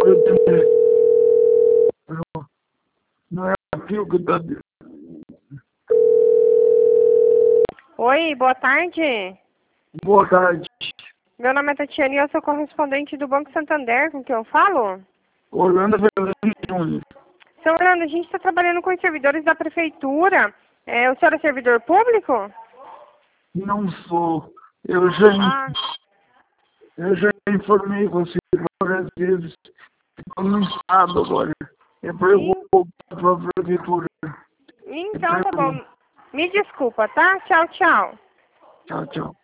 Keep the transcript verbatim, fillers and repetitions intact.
eu tenho... Não é aqui o que está... Oi, boa tarde. Boa tarde. Meu nome é Tatiana e eu sou correspondente do Banco Santander, com quem eu falo? Orlando Velano Júnior. Seu Orlando, a gente está trabalhando com os servidores da prefeitura. É, o senhor é servidor público? Não sou. Eu já, Ah, eu já informei você várias vezes. Estou no estado agora. É para eu en- voltar para a prefeitura. É então pra tá eu- bom. Me desculpa, tá? Tchau, tchau. Tchau, tchau.